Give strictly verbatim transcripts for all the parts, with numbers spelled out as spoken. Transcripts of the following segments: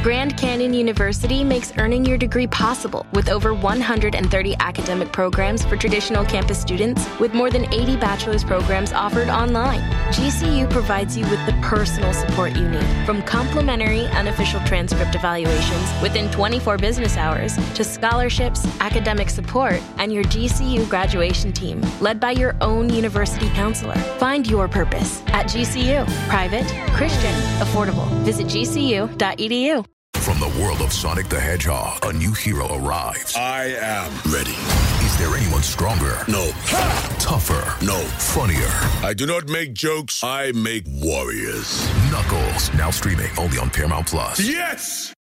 Grand Canyon University makes earning your degree possible with over one hundred thirty academic programs for traditional campus students with more than eighty bachelor's programs offered online. G C U provides you with the personal support you need, from complimentary unofficial transcript evaluations within twenty-four business hours to scholarships, academic support, and your G C U graduation team, led by your own university counselor. Find your purpose at G C U. Private, Christian, affordable. Visit G C U dot E D U. From the world of Sonic the Hedgehog, a new hero arrives. I am ready. Is there anyone stronger? No. Ha! Tougher? No. Funnier? I do not make jokes. I make warriors. Knuckles, now streaming only on Paramount Plus. Yes!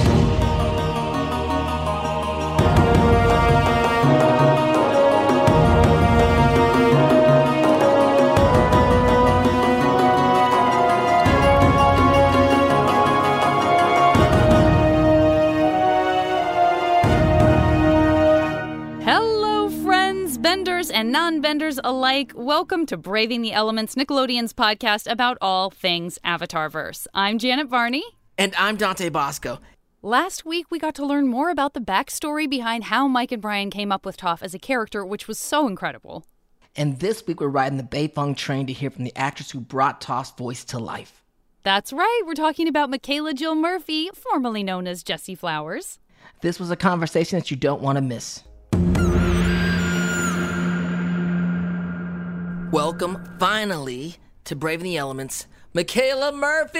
Benders and non-benders alike, welcome to Braving the Elements, Nickelodeon's podcast about all things Avatarverse. I'm Janet Varney. And I'm Dante Bosco. Last week, we got to learn more about the backstory behind how Mike and Brian came up with Toph as a character, which was so incredible. And this week, we're riding the Beifeng train to hear from the actress who brought Toph's voice to life. That's right, we're talking about Michaela Jill Murphy, formerly known as Jessie Flowers. This was a conversation that you don't want to miss. Welcome, finally, to Braving the Elements, Michaela Murphy!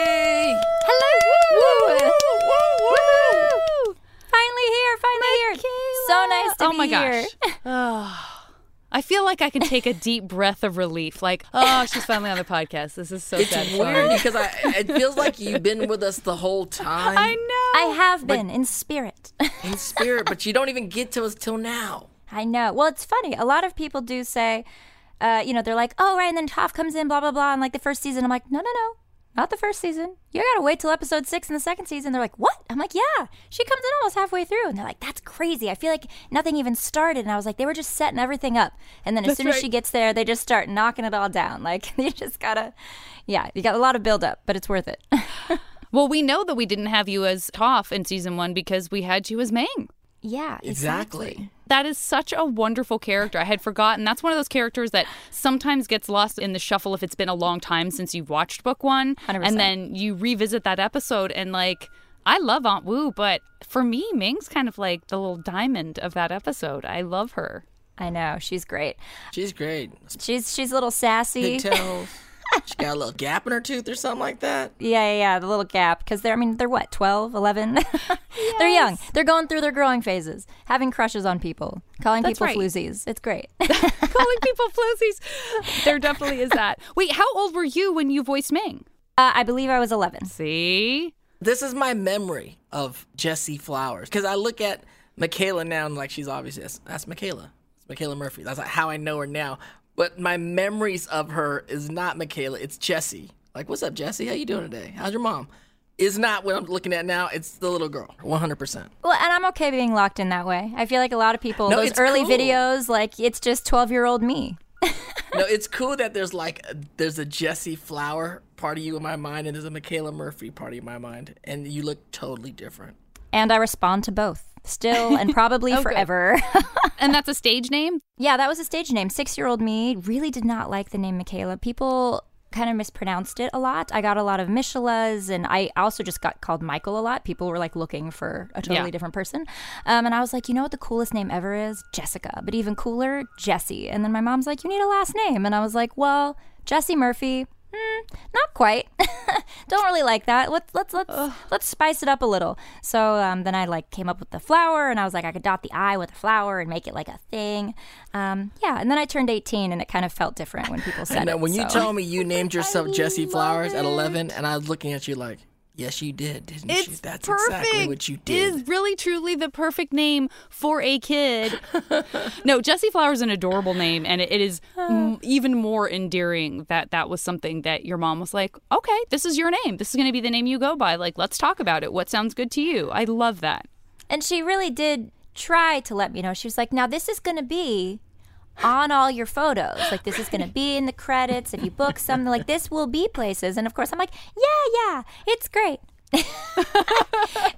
Hello! Woo! Woo! Woo! Woo! Finally here, finally Michaela. here. So nice to oh be my here. Gosh. Oh, I feel like I can take a deep breath of relief. Like, oh, she's finally on the podcast. This is so It's sad. weird because I, it feels like you've been with us the whole time. I know. I have been, in spirit. In spirit, but you don't even get to us till now. I know. Well, it's funny. A lot of people do say... Uh, you know, they're like, oh, right, and then Toph comes in, blah, blah, blah, and like the first season. I'm like, no, no, no, not the first season. You gotta wait till episode six in the second season. They're like, what? I'm like, yeah, she comes in almost halfway through. And they're like, that's crazy. I feel like nothing even started. And I was like, they were just setting everything up. And then as That's soon right. as she gets there, they just start knocking it all down. Like, you just gotta, yeah, you got a lot of build up, but it's worth it. Well, we know that we didn't have you as Toph in season one because we had you as Meng. Yeah, exactly. Exactly. That is such a wonderful character. I had forgotten. That's one of those characters that sometimes gets lost in the shuffle if it's been a long time since you've watched book one. one hundred percent. And then you revisit that episode and like, I love Aunt Wu, but for me, Ming's kind of like the little diamond of that episode. I love her. I know, she's great. She's great. She's she's a little sassy. Pigtails. She got a little gap in her tooth or something like that. Yeah, yeah, yeah, the little gap. Because they're, I mean, they're what, twelve, eleven? They're young. They're going through their growing phases, having crushes on people, calling That's people right. floozies. It's great. Calling people floozies. There definitely is that. Wait, how old were you when you voiced Ming? Uh, I believe I was eleven. See? This is my memory of Jessie Flowers. Because I look at Michaela now and like, she's obviously, that's, that's Michaela. It's Michaela Murphy. That's like how I know her now. But my memories of her is not Michaela, it's Jessie. Like, what's up, Jessie? How you doing today? How's your mom? Is not what I'm looking at now. It's the little girl, one hundred percent. Well, and I'm okay being locked in that way. I feel like a lot of people, No, those it's early cool. videos, like, it's just twelve-year-old me. No, it's cool that there's like, a, there's a Jessie Flower part of you in my mind, and there's a Michaela Murphy part of you in my mind, and you look totally different. And I respond to both. Still and probably Oh, good. forever. And that's a stage name? Yeah, that was a stage name. Six-year-old me really did not like the name Michaela. People kind of mispronounced it a lot. I got a lot of Michelas, and I also just got called Michael a lot. People were like looking for a totally Yeah. different person. Um, and I was like, you know what the coolest name ever is? Jessica. But even cooler, Jessie. And then my mom's like, you need a last name. And I was like, well, Jessie Murphy. Hmm, not quite. Don't really like that. Let's let's let's Ugh. let's spice it up a little. So um, then I like came up with the flower, and I was like, I could dot the I with a flower and make it like a thing. Um, yeah, and then I turned eighteen, and it kind of felt different when people said I know, it. when you so. told me you named yourself I Jessie love Flowers at it. eleven, and I was looking at you like, yes, you did, didn't you? It's That's perfect. exactly what you It did. is really, truly the perfect name for a kid. No, Jessie Flower is an adorable name, and it, it is m- even more endearing that that was something that your mom was like, okay, this is your name. This is going to be the name you go by. Like, let's talk about it. What sounds good to you? I love that. And she really did try to let me know. She was like, now this is going to be on all your photos. Like, this is going to be in the credits. If you book something, like, this will be places. And, of course, I'm like, yeah, yeah, it's great.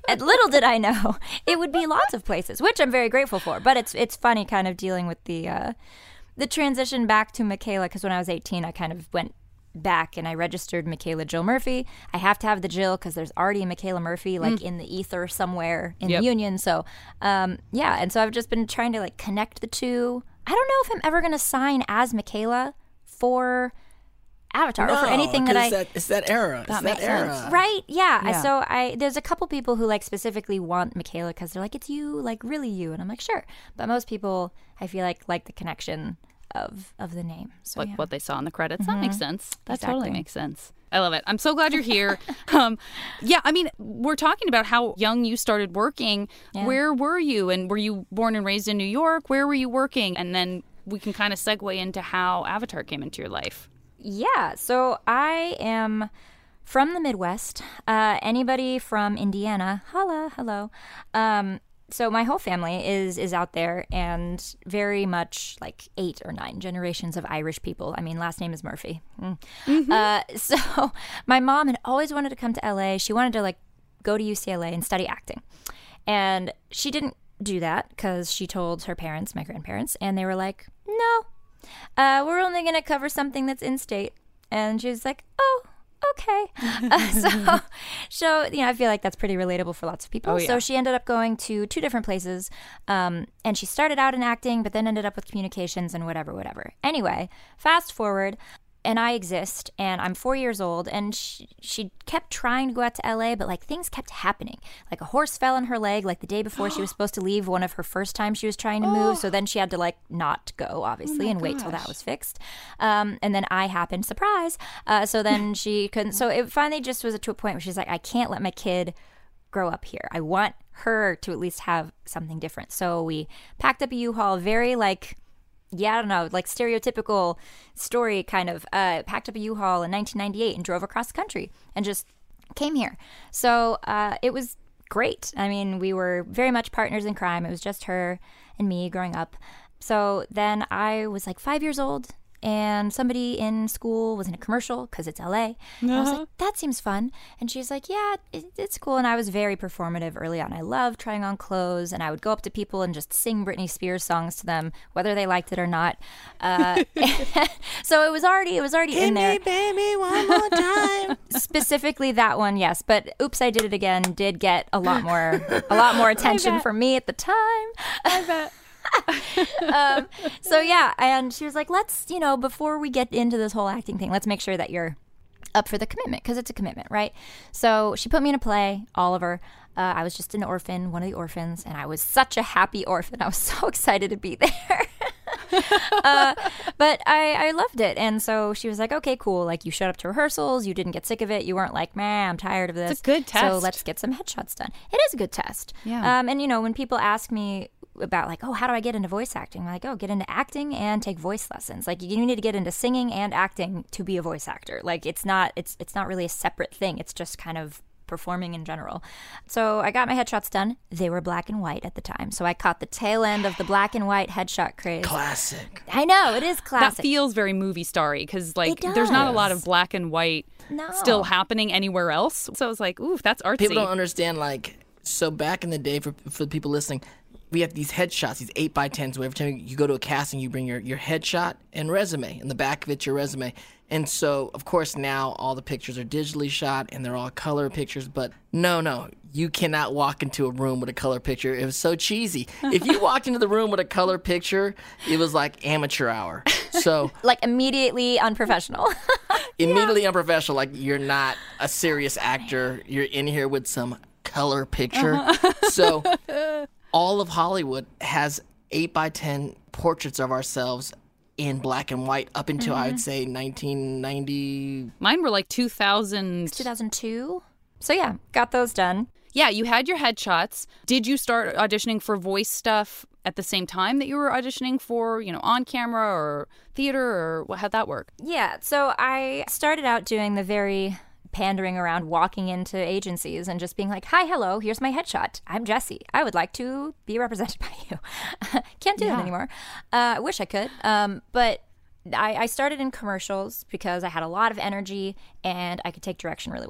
And little did I know, it would be lots of places, which I'm very grateful for. But it's it's funny kind of dealing with the uh, the transition back to Michaela, because when I was eighteen, I kind of went back and I registered Michaela Jill Murphy. I have to have the Jill because there's already a Michaela Murphy like mm. in the ether somewhere in yep. the union. So um, yeah, and so I've just been trying to like connect the two. I don't know if I'm ever going to sign as Michaela for Avatar no, or for anything that I. It's that, it's that era. That it's makes that era. sense, right? Yeah. Yeah. So I there's a couple people who like specifically want Michaela because they're like, it's you, like really you, and I'm like, sure. But most people, I feel like like the connection of of the name. So like yeah. what they saw in the credits. Mm-hmm. That makes sense. That Exactly. totally makes sense. I love it. I'm so glad you're here. um, yeah, I mean, we're talking about how young you started working. Yeah. Where were you? And were you born and raised in New York? Where were you working? And then we can kind of segue into how Avatar came into your life. Yeah, so I am from the Midwest. Uh, anybody from Indiana, holla, hello. Um, so my whole family is is out there, and very much like eight or nine generations of Irish people. I mean, last name is Murphy. Mm. Mm-hmm. Uh, so my mom had always wanted to come to L A. She wanted to like go to U C L A and study acting, and she didn't do that because she told her parents, my grandparents, and they were like, no. Uh, we're only going to cover something that's in state. And she was like, oh, okay. uh, so, so, you know, I feel like that's pretty relatable for lots of people. Oh, yeah. So she ended up going to two different places. Um, and she started out in acting, but then ended up with communications and whatever, whatever. Anyway, fast forward. And I exist, and I'm four years old, and she, she kept trying to go out to L A, but, like, things kept happening. Like, a horse fell on her leg, like, the day before she was supposed to leave, one of her first times she was trying to move, so then she had to, like, not go, obviously, oh and wait gosh. till that was fixed. Um, and then I happened, surprise, uh, so then she couldn't, so it finally just was to a point where she's like, I can't let my kid grow up here. I want her to at least have something different. So we packed up a U-Haul, very, like... yeah, I don't know, like stereotypical story kind of, uh, packed up a U-Haul in nineteen ninety-eight and drove across the country and just came here. So uh, it was great. I mean, we were very much partners in crime. It was just her and me growing up. So then I was like five years old, and somebody in school was in a commercial because it's L A. And I was like, that seems fun. And she's like, yeah, it, it's cool. And I was very performative early on. I loved trying on clothes, and I would go up to people and just sing Britney Spears songs to them, whether they liked it or not. Uh, so it was already it was already Hit in there. me, baby, one more time. Specifically that one, yes. But Oops, I Did It Again did get a lot more a lot more attention from me at the time. I bet. um, so yeah, and she was like, let's, you know, before we get into this whole acting thing, let's make sure that you're up for the commitment, because it's a commitment, right? So she put me in a play, Oliver. Uh, I was just an orphan, one of the orphans, and I was such a happy orphan. I was so excited to be there. uh, but I, I loved it. And so she was like, okay, cool. Like, you showed up to rehearsals. You didn't get sick of it. You weren't like, man, I'm tired of this. It's a good test. So let's get some headshots done. It is a good test. Yeah. Um, and, you know, when people ask me about like, oh, how do I get into voice acting? I'm like, oh, get into acting and take voice lessons. Like, you need to get into singing and acting to be a voice actor. Like, it's not, it's, it's not really a separate thing. It's just kind of performing in general. So I got my headshots done. They were black and white at the time. So I caught the tail end of the black and white headshot craze. Classic. I know, it is classic. That feels very movie starry because, like, It there's not a lot does. of black and white No. still happening anywhere else. So I was like, ooh, that's artsy. People don't understand, like, so back in the day, for for the people listening, we have these headshots, these eight by tens, where every time you go to a casting, you bring your, your headshot and resume. In the back of it's your resume. And so, of course, now all the pictures are digitally shot and they're all color pictures. But no, no, you cannot walk into a room with a color picture. It was so cheesy. If you walked into the room with a color picture, it was like amateur hour. So Like, immediately unprofessional. immediately unprofessional, like you're not a serious actor. You're in here with some color picture. So all of Hollywood has eight by ten portraits of ourselves in black and white up until Mm-hmm. I would say nineteen ninety. Mine were like two thousand. two thousand two. So yeah, got those done. Yeah, you had your headshots. Did you start auditioning for voice stuff at the same time that you were auditioning for, you know, on camera or theater, or what, how'd that work? Yeah, so I started out doing the very pandering around, walking into agencies and just being like, hi, hello, here's my headshot. I'm Jessie. I would like to be represented by you. Can't do Yeah. that anymore. Uh, I wish I could. Um, but I, I started in commercials because I had a lot of energy and I could take direction really well.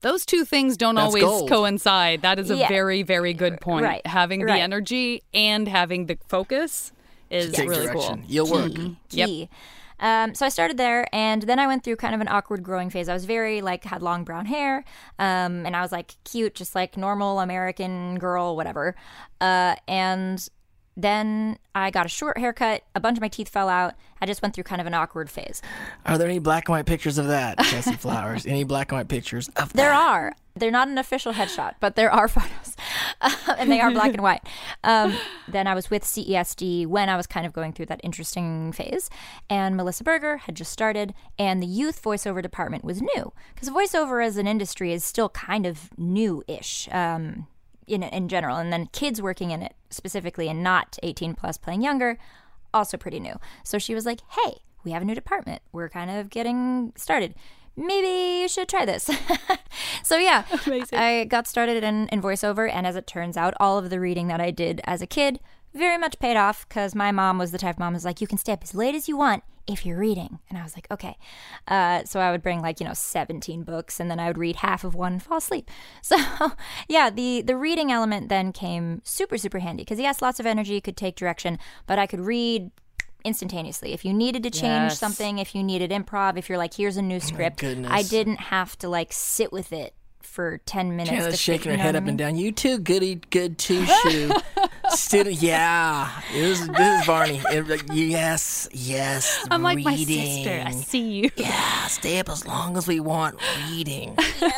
those two things don't That's always gold. coincide. That is a Yeah. very, very good point. Right. Having the Right. energy and having the focus is Take really direction. cool. You'll work. Yep. Key. Um, so I started there, and then I went through kind of an awkward growing phase. I was very, like, had long brown hair, um, and I was, like, cute, just like normal American girl, whatever. Uh, and then I got a short haircut. A bunch of my teeth fell out. I just went through kind of an awkward phase. Are there any black and white pictures of that, Jessie Flowers? Any black and white pictures of that? There are. They're not an official headshot, but there are photos, uh, and they are black and white. Um, then I was with C E S D when I was kind of going through that interesting phase, and Melissa Berger had just started, and the youth voiceover department was new, because voiceover as an industry is still kind of new-ish um, in in general, and then kids working in it specifically and not eighteen plus playing younger, also pretty new. So she was like, hey, we have a new department. We're kind of getting started. Maybe you should try this. So yeah, Amazing. I got started in, in voiceover, and as it turns out, all of the reading that I did as a kid very much paid off, because my mom was the type of mom who's like, you can stay up as late as you want if you're reading. And I was like, okay. Uh, so I would bring like, you know, seventeen books, and then I would read half of one and fall asleep. So yeah, the, the reading element then came super, super handy, because yes, lots of energy, could take direction, but I could read instantaneously. If you needed to change Yes. something, if you needed improv, if you're like, here's a new script, goodness. I didn't have to like sit with it for ten minutes. Jana's to shaking fit, her you know head what up I mean? and down. You too, goody, good two shoe. Student, yeah. This, is- this is Barney. It- yes, yes. I'm like my reading. sister. I see you. Yeah, stay up as long as we want reading.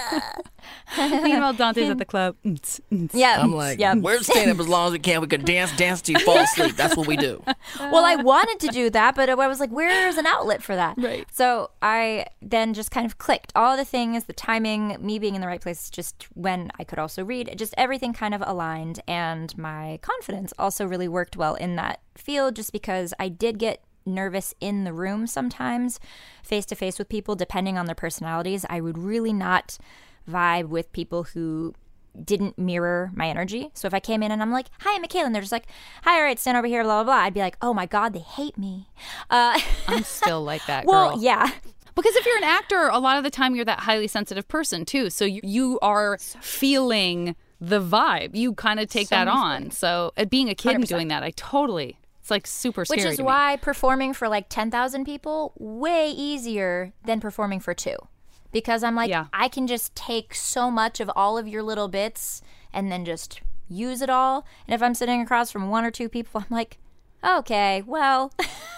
Meanwhile, Dante's at the club. Mm-ts, mm-ts. Yeah, I'm like, yeah. we're staying up as long as we can. We can dance, dance till you fall asleep. That's what we do. Well, I wanted to do that, but I was like, where's an outlet for that? Right. So I then just kind of clicked. All the things, the timing, me being in the right place, just when I could also read, just everything kind of aligned. And my confidence also really worked well in that field, just because I did get nervous in the room sometimes, face to face with people, depending on their personalities. I would really not vibe with people who didn't mirror my energy. So if I came in and I'm like, hi, I'm Michaela, and they're just like, hi, all right, stand over here, blah, blah, blah, I'd be like, oh my God, they hate me. Uh, I'm still like that girl. well, yeah. Because if you're an actor, a lot of the time you're that highly sensitive person too. So you, you are feeling the vibe. You kind of take So that many on. feelings. So uh, being a kid and one hundred percent. doing that, I totally, it's like super scary Which is to me. why performing for like ten thousand people, way easier than performing for two. Because I'm like, Yeah. I can just take so much of all of your little bits and then just use it all. And if I'm sitting across from one or two people, I'm like, okay, well,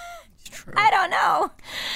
I don't know.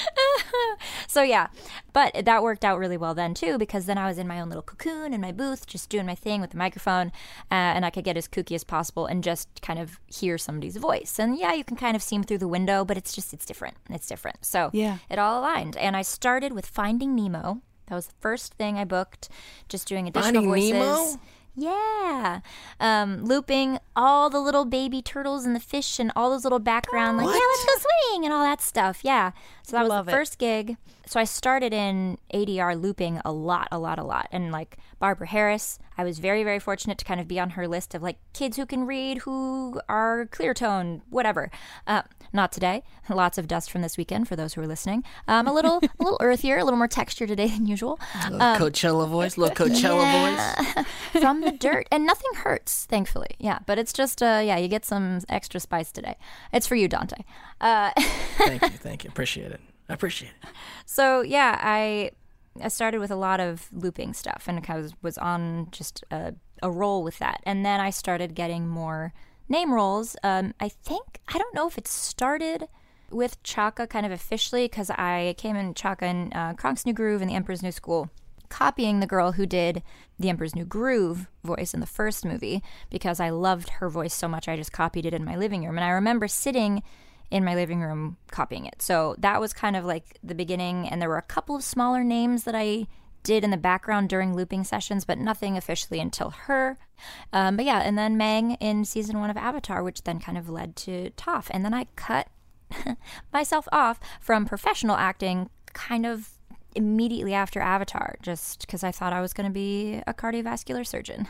So yeah, but that worked out really well then too, because then I was in my own little cocoon in my booth, just doing my thing with the microphone, uh, and I could get as kooky as possible and just kind of hear somebody's voice. And yeah, you can kind of see them through the window, but it's just, it's different. It's different. So Yeah. it all aligned. And I started with Finding Nemo. That was the first thing I booked, just doing additional Finding voices. Nemo? Yeah. Um, looping all the little baby turtles and the fish and all those little background, like, What? yeah, let's go swimming and all that stuff. Yeah. So that was Love the it. first gig. So I started in A D R looping a lot, a lot, a lot. And like Barbara Harris, I was very, very fortunate to kind of be on her list of like kids who can read, who are clear tone, whatever. Uh, not today. Lots of dust from this weekend for those who are listening. Um, a little, a little earthier, a little more texture today than usual. Little Coachella voice, little Coachella voice. From the dirt, and nothing hurts, thankfully. Yeah, but it's just uh yeah, you get some extra spice today. It's for you, Dante. Uh Thank you, thank you. Appreciate it. I appreciate it. so yeah, I I started with a lot of looping stuff, and I was was on just a, a roll with that, and then I started getting more name roles. Um, I think I don't know if it started with Chaka kind of officially, because I came in Chaka in uh, Kronk's New Groove and The Emperor's New School, copying the girl who did The Emperor's New Groove voice in the first movie, because I loved her voice so much I just copied it in my living room. And I remember sitting in my living room copying it. So that was kind of like the beginning, and there were a couple of smaller names that I did in the background during looping sessions, but nothing officially until her. Um, but yeah, and then Mang in season one of Avatar, which then kind of led to Toph. And then I cut myself off from professional acting kind of immediately after Avatar, just because I thought I was going to be a cardiovascular surgeon.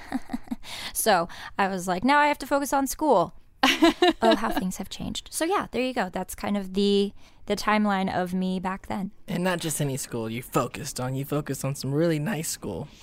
So I was like, now I have to focus on school. Oh, how things have changed. So yeah, there you go. That's kind of the the timeline of me back then. And not just any school you focused on. You focused on some really nice school.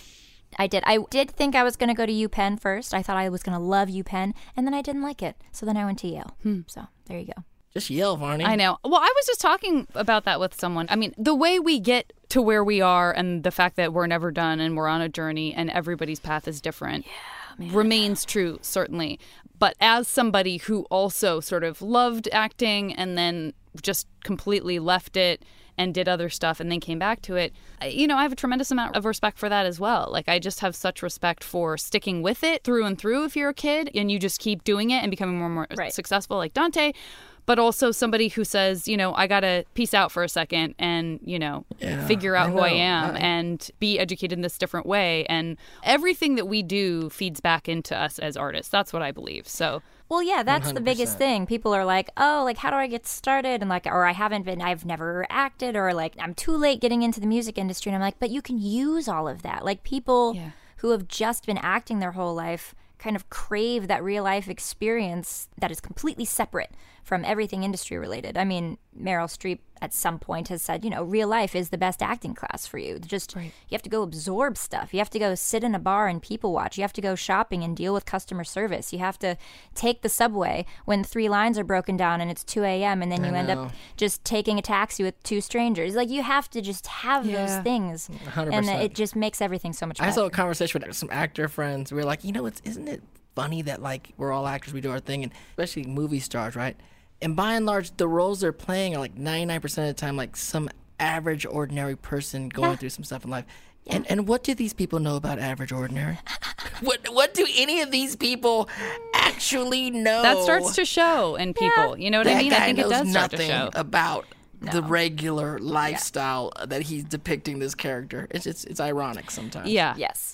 I did. I did think I was going to go to UPenn first. I thought I was going to love UPenn, and then I didn't like it. So then I went to Yale. Hmm. So there you go. Just Yale, Varney. I know. Well, I was just talking about that with someone. I mean, the way we get to where we are and the fact that we're never done and we're on a journey and everybody's path is different yeah, remains true, certainly. But as somebody who also sort of loved acting and then just completely left it and did other stuff and then came back to it, you know, I have a tremendous amount of respect for that as well. Like, I just have such respect for sticking with it through and through if you're a kid and you just keep doing it and becoming more and more right. successful like Dante. But also somebody who says, you know, I got to peace out for a second and, you know, yeah, figure out I who know. I am I... and be educated in this different way. And everything that we do feeds back into us as artists. That's what I believe. So... Well, yeah, that's one hundred percent. The biggest thing. People are like, oh, like, how do I get started? And like, or I haven't been, I've never acted, or like, I'm too late getting into the music industry. And I'm like, but you can use all of that. Like, people yeah. who have just been acting their whole life kind of crave that real life experience that is completely separate from everything industry related. I mean, Meryl Streep at some point has said, you know, real life is the best acting class for you. Just right. You have to go absorb stuff. You have to go sit in a bar and people watch. You have to go shopping and deal with customer service. You have to take the subway when three lines are broken down and it's two a.m. and then you I end know. up just taking a taxi with two strangers. Like, you have to just have Yeah. those things. one hundred percent. And it just makes everything so much better. I saw a conversation with some actor friends. We were like, you know, it's isn't it funny that like we're all actors, we do our thing, and especially movie stars, right? And by and large, the roles they're playing are like ninety-nine percent of the time like some average, ordinary person going Yeah. through some stuff in life. And and what do these people know about average, ordinary? what what do any of these people actually know? That starts to show in people. You know what that I mean? guy I think knows it does start to nothing show. about the No. regular lifestyle that he's depicting this character. It's it's, it's ironic sometimes. Yeah. Yes.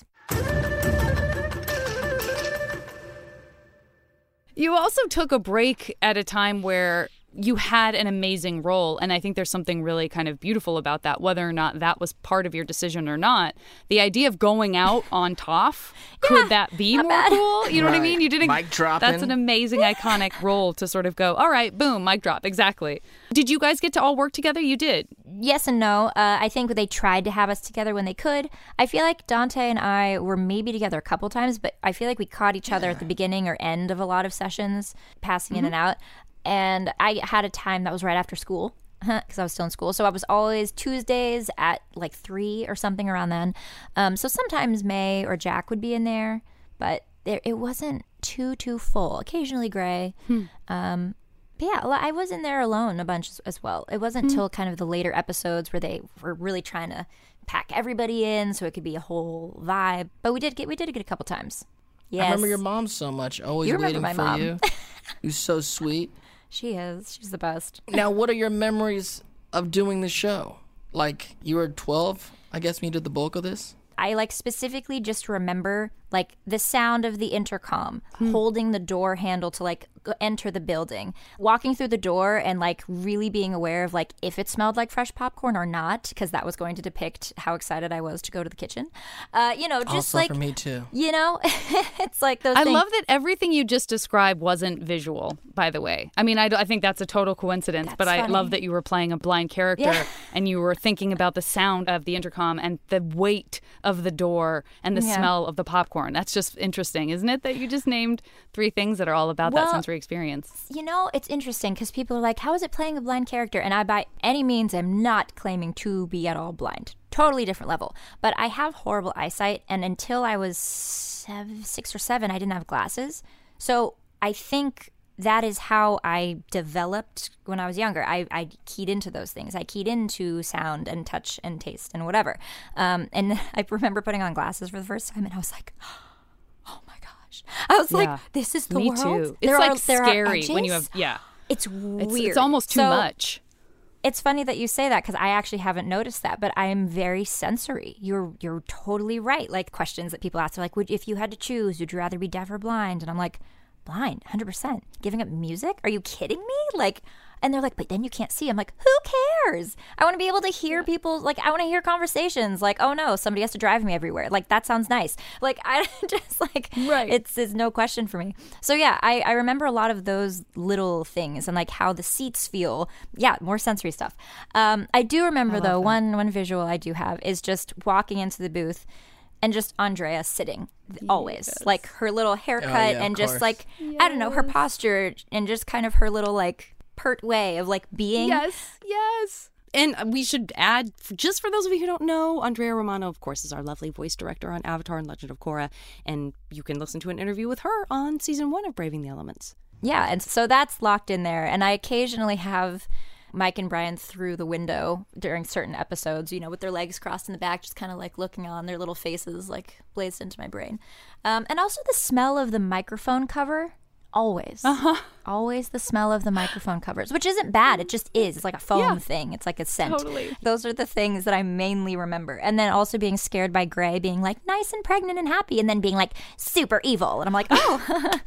You also took a break at a time where you had an amazing role, and I think there's something really kind of beautiful about that, whether or not that was part of your decision or not. The idea of going out on Toph, could that be more bad. cool? You know what I Right. mean? You didn't. Mic dropping. That's an amazing, iconic role to sort of go, all right, boom, mic drop, exactly. Did you guys get to all work together? You did. Yes and no. Uh, I think they tried to have us together when they could. I feel like Dante and I were maybe together a couple times, but I feel like we caught each other at the beginning or end of a lot of sessions, passing in and out. And I had a time that was right after school because I was still in school. So I was always Tuesdays at like three or something around then. Um, so sometimes May or Jack would be in there, but there, it wasn't too, too full. Occasionally Gray. Hmm. Um, but yeah, I was in there alone a bunch as well. It wasn't until kind of the later episodes where they were really trying to pack everybody in so it could be a whole vibe. But we did get we did get a couple times. Yes. I remember your mom so much, always You remember waiting my for mom. you. You're so sweet. She is. She's the best. Now, what are your memories of doing the show? Like, you were twelve, I guess, when you did the bulk of this? I like specifically just remember like the sound of the intercom, holding the door handle to like g- enter the building, walking through the door and like really being aware of like if it smelled like fresh popcorn or not, because that was going to depict how excited I was to go to the kitchen. Uh, you know, just Also like, for me, too. you know, it's like those I things. love that everything you just described wasn't visual, by the way. I mean, I, I think that's a total coincidence, That's but I funny. love that you were playing a blind character Yeah. and you were thinking about the sound of the intercom and the weight of the door and the Yeah. smell of the popcorn. That's just interesting, isn't it? That you just named three things that are all about that Well, sensory experience. You know, it's interesting because people are like, how is it playing a blind character? And I, by any means, am not claiming to be at all blind. Totally different level. But I have horrible eyesight. And until I was seven, six or seven, I didn't have glasses. So I think that is how I developed when I was younger. I, I keyed into those things. I keyed into sound and touch and taste and whatever. Um, and I remember putting on glasses for the first time and I was like, oh my gosh. I was Yeah. like, this is the Me world? too. There It's are- like there are scary when you edges? have, yeah. It's It's, weird. it's almost too So, much. It's funny that you say that because I actually haven't noticed that, but I am very sensory. You're you're totally right. Like questions that people ask are like, would if you had to choose, would you rather be deaf or blind? And I'm like, blind, one hundred percent. Giving up music? Are you kidding me? Like, and they're like, but then you can't see. I'm like, who cares? I want to be able to hear people. Like, I want to hear conversations. Like, oh no, somebody has to drive me everywhere. Like, that sounds nice. Like, I just like, Right. it's, it's no question for me. So yeah, I, I remember a lot of those little things and like how the seats feel. Yeah, more sensory stuff. Um, I do remember though, one one visual I do have is just walking into the booth. and just Andrea sitting always. Yes. Like her little haircut Oh, yeah, and of just course. like, I don't know, her posture and just kind of her little like pert way of like being. Yes, yes. And we should add, just for those of you who don't know, Andrea Romano, of course, is our lovely voice director on Avatar and Legend of Korra. And you can listen to an interview with her on season one of Braving the Elements. Yeah, and so that's locked in there. And I occasionally have Mike and Brian through the window during certain episodes, you know, with their legs crossed in the back, just kind of like looking on, their little faces like blazed into my brain. Um, and also the smell of the microphone cover. Always. Uh-huh. Always the smell of the microphone covers, which isn't bad. It just is. It's like a foam Yeah. thing. It's like a scent. Totally. Those are the things that I mainly remember. And then also being scared by Gray being like nice and pregnant and happy and then being like super evil. And I'm like, oh.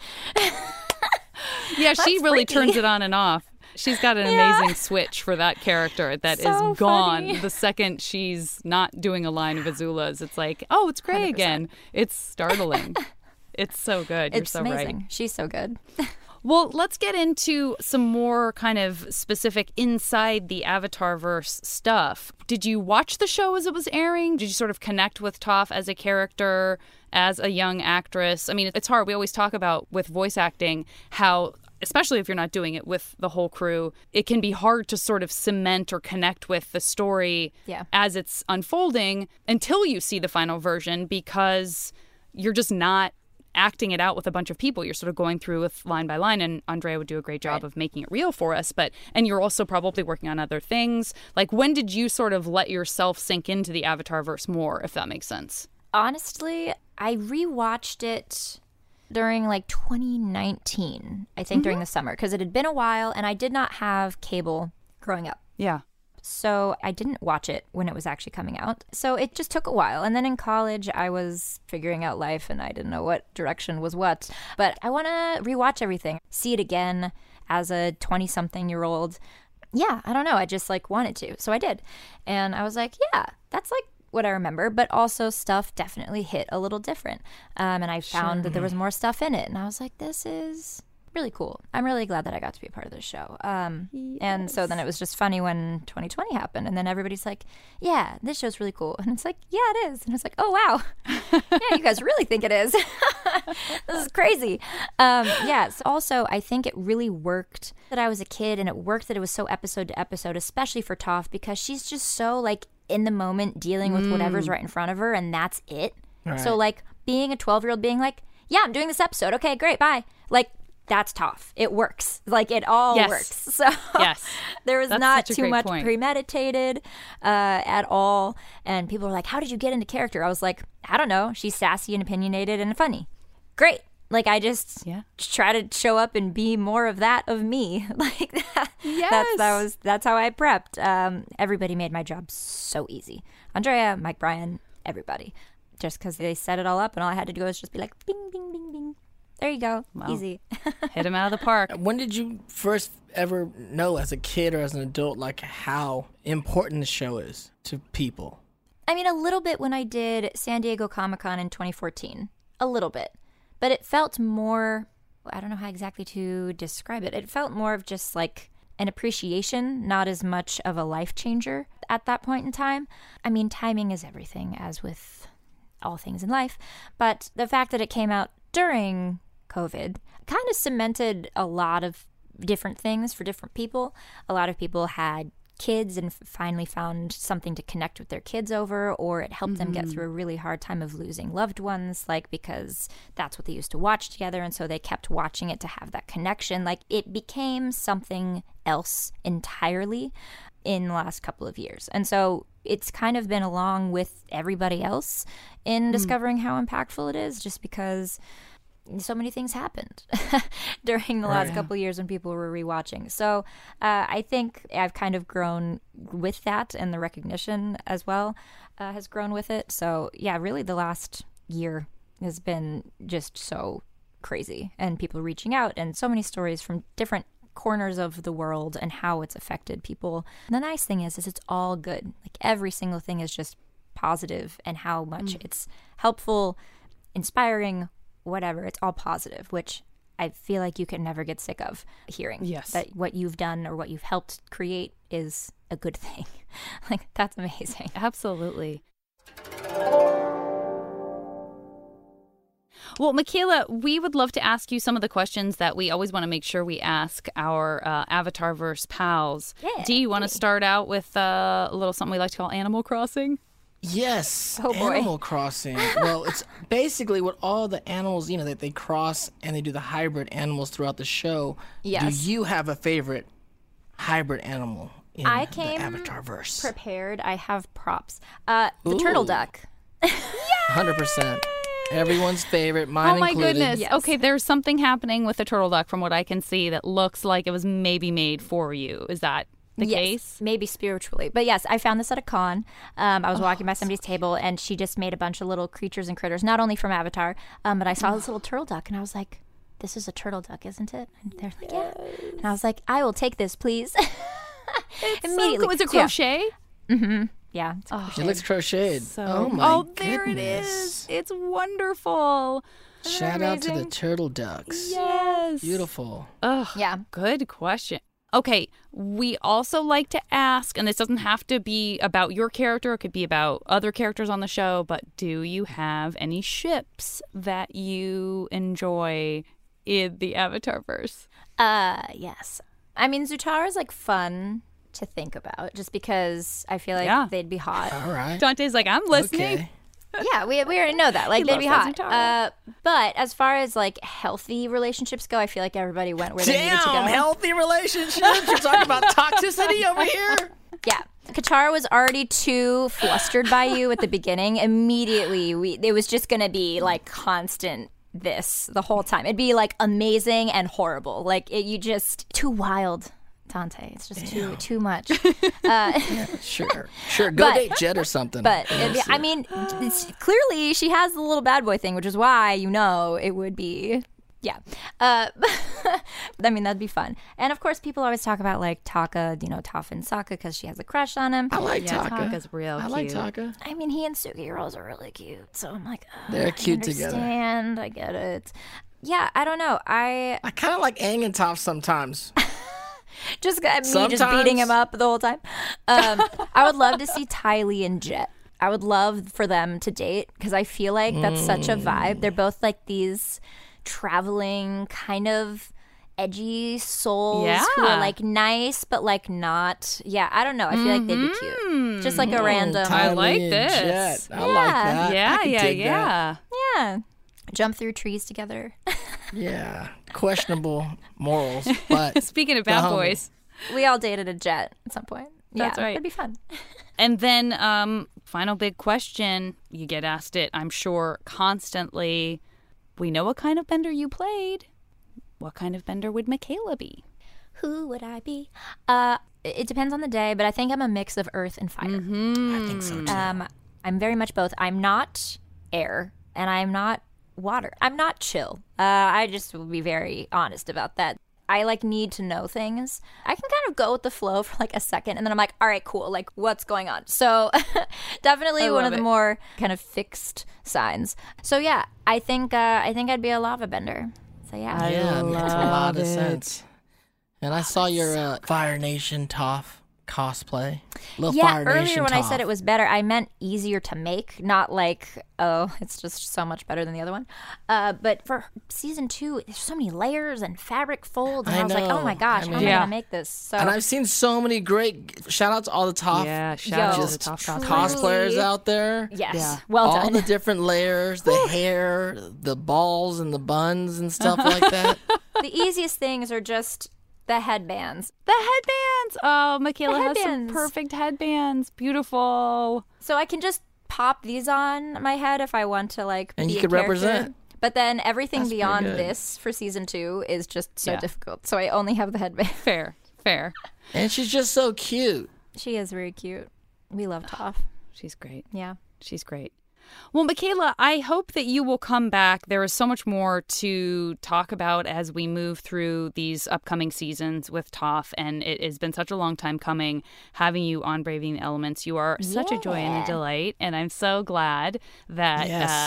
Yeah, she That's really freaky. turns it on and off. She's got an Yeah. amazing switch for that character that So is gone funny. the second she's not doing a line of Azula's. It's like, oh, it's Gray one hundred percent. again. It's startling. It's so good. You're It's so amazing. right. She's so good. Well, let's get into some more kind of specific inside the Avatarverse stuff. Did you watch the show as it was airing? Did you sort of connect with Toph as a character, as a young actress? I mean, it's hard. We always talk about with voice acting how, especially if you're not doing it with the whole crew, it can be hard to sort of cement or connect with the story Yeah. as it's unfolding until you see the final version, because you're just not acting it out with a bunch of people. You're sort of going through with line by line, and Andrea would do a great job Right. of making it real for us. But and you're also probably working on other things. Like, when did you sort of let yourself sink into the Avatarverse more, if that makes sense? Honestly, I rewatched it during like twenty nineteen, I think, during the summer, because it had been a while and I did not have cable growing up. Yeah. So I didn't watch it when it was actually coming out. So it just took a while. And then in college, I was figuring out life and I didn't know what direction was what. But I want to rewatch everything, see it again as a twenty-something-year-old. Yeah, I don't know. I just like wanted to. So I did. And I was like, yeah, that's like what I remember. But also stuff definitely hit a little different. Um, and I found that there was more stuff in it. And I was like, this is really cool. I'm really glad that I got to be a part of this show. Um, And so then it was just funny when twenty twenty happened. And then everybody's like, yeah, this show's really cool. And it's like, yeah, it is. And it's like, oh, wow. Yeah, you guys really think it is. This is crazy. Um, yeah. So also, I think it really worked that I was a kid, and it worked that it was so episode to episode, especially for Toph, because she's just so like in the moment dealing with whatever's right in front of her, and that's it. So like being a twelve-year-old being like, yeah, I'm doing this episode. Okay, great, bye. Like, that's Toph. It works. Like, it all Yes. works. So Yes. there was That's not such a too great much point. premeditated uh, at all. And people were like, how did you get into character? I was like, I don't know. She's sassy and opinionated and funny. Great. Like, I just Yeah. try to show up and be more of that of me. Like, that, Yes. that's, that was, that's how I prepped. Um, everybody made my job so easy. Andrea, Mike, Brian, everybody. Just because they set it all up, and all I had to do was just be like, bing, bing, bing, bing. There you go. Wow. Easy. Hit him out of the park. When did you first ever know, as a kid or as an adult, like how important the show is to people? I mean, a little bit when I did San Diego Comic-Con in twenty fourteen. A little bit. But it felt more, I don't know how exactly to describe it. It felt more of just like an appreciation, not as much of a life changer at that point in time. I mean, timing is everything, as with all things in life. But the fact that it came out during COVID kind of cemented a lot of different things for different people. A lot of people had kids and f- finally found something to connect with their kids over, or it helped them get through a really hard time of losing loved ones, like, because that's what they used to watch together, and so they kept watching it to have that connection. Like, it became something else entirely in the last couple of years. And so it's kind of been along with everybody else in discovering how impactful it is, just because so many things happened during the last couple of years when people were rewatching. So uh, I think I've kind of grown with that, and the recognition as well uh, has grown with it. So yeah, really the last year has been just so crazy, and people reaching out, and so many stories from different corners of the world and how it's affected people. And the nice thing is, is it's all good. Like, every single thing is just positive, and how much it's helpful, inspiring, whatever. It's all positive, which I feel like you can never get sick of hearing. Yes. That what you've done or what you've helped create is a good thing. Like, that's amazing. Absolutely. Well, Michaela, we would love to ask you some of the questions that we always want to make sure we ask our uh, Avatarverse pals. Yeah. Do you want to start out with uh, a little something we like to call Animal Crossing? Yes, Oh, boy. Animal Crossing. Well, it's basically what all the animals, you know, that they cross and they do the hybrid animals throughout the show. Yes. Do you have a favorite hybrid animal in I the came Avatarverse? Prepared. I have props. Uh, the turtle Ooh. duck. one hundred percent. Everyone's favorite, mine Oh, my included. goodness. Yes. Okay, there's something happening with the turtle duck from what I can see that looks like it was maybe made for you. Is that the yes, case? maybe spiritually. But yes, I found this at a con. Um, I was walking by somebody's table, and she just made a bunch of little creatures and critters, not only from Avatar, um, but I saw this little turtle duck, and I was like, this is a turtle duck, isn't it? And they're like, yeah. And I was like, I will take this, please. Immediately. So, was it So, yeah. crochet? Yeah. it's Oh, It looks crocheted. So, oh, my oh, there it goodness. is. It's wonderful. Shout out to the amazing? turtle ducks. Yes. Beautiful. Ugh. Yeah. Good question. Okay, we also like to ask, and this doesn't have to be about your character, it could be about other characters on the show, but do you have any ships that you enjoy in the Avatarverse? Uh, yes. I mean, Zutara is like fun to think about, just because I feel like Yeah. they'd be hot. All right. Dante's like, I'm listening. Okay. Yeah, we we already know that. Like, He they'd be loves hot. Zutara. Uh, but as far as like healthy relationships go, I feel like everybody went where they needed to go. Damn, healthy relationships. You're talking about toxicity over here? Yeah. Katara was already too flustered by you at the beginning. Immediately, we it was just going to be like constant this the whole time. It'd be like amazing and horrible. Like, it, you just, too wild, Dante. It's just too too much. Sure. Sure. Go But- date Jet or something. But it'd be, I mean, it's, clearly she has the little bad boy thing, which is why you know it would be. Yeah. Uh, I mean, that'd be fun. And of course, people always talk about like Taka, you know, Toph and Sokka, because she has a crush on him. I like Yeah, Taka. Taka's real I like cute. Taka. I mean, he and Sugihiro are really cute. So I'm like, oh, They're I cute together. understand. I get it. Yeah, I don't know. I I kind of like Aang and Toph sometimes. just got me just Sometimes. beating him up the whole time. Um, I would love to see Ty Lee and Jet. I would love for them to date, because I feel like that's such a vibe. They're both like these traveling kind of edgy souls who Yeah. are like nice but like not. Yeah, I don't know. I feel like they'd be cute. Just like a random. I Ty like Lee and this. Jet. I Yeah. like that. I Yeah, can yeah, dig that. yeah. Yeah. Jump through trees together. Yeah. Questionable morals, but Speaking of The bad homie. boys. We all dated a jet at some point. That's yeah, right. It'd be fun. And then, um, final big question. You get asked it, I'm sure, constantly. We know what kind of bender you played. What kind of bender would Michaela be? Who would I be? Uh, it depends on the day, but I think I'm a mix of earth and fire. I think so too. Um, I'm very much both. I'm not air, and I'm not water. I'm not chill. Uh, I just will be very honest about that. I like need to know things. I can kind of go with the flow for like a second, and then I'm like, all right, cool. Like, what's going on? So definitely I one love of the it. more kind of fixed signs. So yeah, I think uh, I think I'd be a lava bender. So yeah. Yeah, it makes a lot of it. sense. And I saw your uh, Fire Nation Toph cosplay. Little Yeah, Fire earlier Nation when I said Toph. it was better, I meant easier to make, not like, oh, it's just so much better than the other one. Uh, but for season two, there's so many layers and fabric folds, and I, I was like, oh know. my gosh, I how mean- am I Yeah. gonna make this? So And I've seen so many great shout out to all the Toph Yeah, shout out to Yo, the top cosplay. cosplayers out there. yes, Yeah. well all done. the different layers, the hair, the balls and the buns and stuff like that. The easiest things are just the headbands. The headbands. Oh, Michaela The has some headbands. perfect headbands. Beautiful. So I can just pop these on my head if I want to, like, And be you a could character. represent. But then everything That's pretty beyond good. this for season two is just so Yeah. difficult. So I only have the headband. Fair. Fair. And she's just so cute. She is very cute. We love Toph. She's great. Yeah. She's great. Well, Michaela, I hope that you will come back. There is so much more to talk about as we move through these upcoming seasons with Toph, and it has been such a long time coming having you on Braving the Elements. You are such a joy and a Yeah. delight, and I'm so glad that Yes. uh,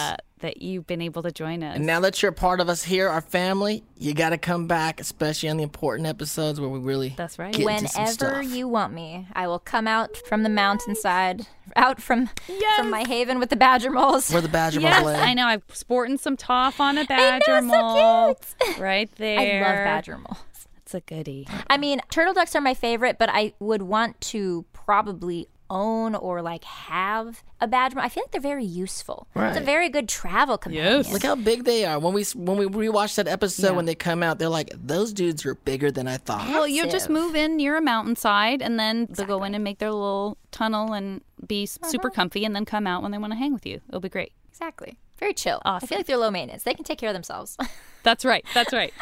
that you've been able to join us. And now that you're a part of us here, our family, you got to come back, especially on the important episodes where we really That's right. get into some Whenever stuff. you want me, I will come out from the mountainside, out from Yes. from my haven with the badger moles. Where the badger Yes, moles lay. I know. I'm sporting some toff on a badger so mole. cute. Right I there. love badger moles. It's a goodie. I mean, turtle ducks are my favorite, but I would want to probably own or like have a badger mole. I feel like they're very useful. It's Right. a very good travel companion. Yes. Look how big they are. When we when we rewatched that episode, Yeah. when they come out, they're like, those dudes are bigger than I thought. Well, you just Massive. move in near a mountainside, and then they'll go in and make their little tunnel and be s super comfy, and then come out when they want to hang with you. It'll be great. Exactly. Very chill. I Awesome. feel like they're low maintenance. They can take care of themselves. That's right. That's right.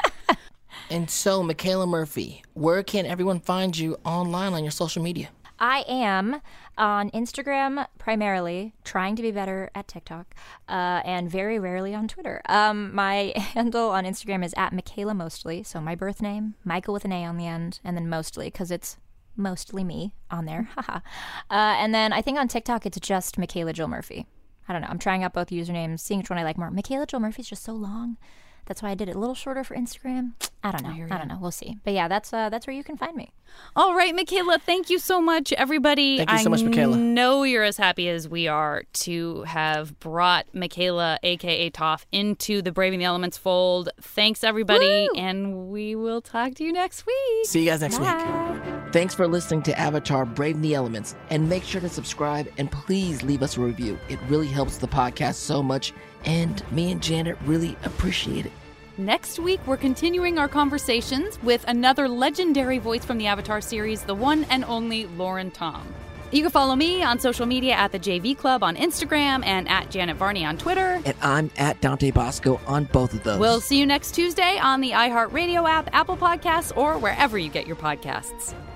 And so, Michaela Murphy, where can everyone find you online on your social media? I am on Instagram primarily, trying to be better at TikTok, uh, and very rarely on Twitter. Um, my handle on Instagram is at Michaela Mostly, so my birth name, Michael with an A on the end, and then Mostly, because it's mostly me on there. Haha. uh, and then I think on TikTok it's just Michaela Jill Murphy. I don't know. I'm trying out both usernames, seeing which one I like more. Michaela Jill Murphy's just so long. That's why I did it a little shorter for Instagram. I don't know. I don't know. We'll see. But yeah, that's uh, that's where you can find me. All right, Michaela, thank you so much, everybody. Thank you so I much, Michaela. know you're as happy as we are to have brought Michaela, a k a. Toph, into the Braving the Elements fold. Thanks, everybody, Woo! and we will talk to you next week. See you guys next Bye. week. Thanks for listening to Avatar Brave the Elements, and make sure to subscribe and please leave us a review. It really helps the podcast so much, and me and Janet really appreciate it. Next week, we're continuing our conversations with another legendary voice from the Avatar series, the one and only Lauren Tong. You can follow me on social media at the J V Club on Instagram and at Janet Varney on Twitter. And I'm at Dante Bosco on both of those. We'll see you next Tuesday on the iHeartRadio app, Apple Podcasts, or wherever you get your podcasts.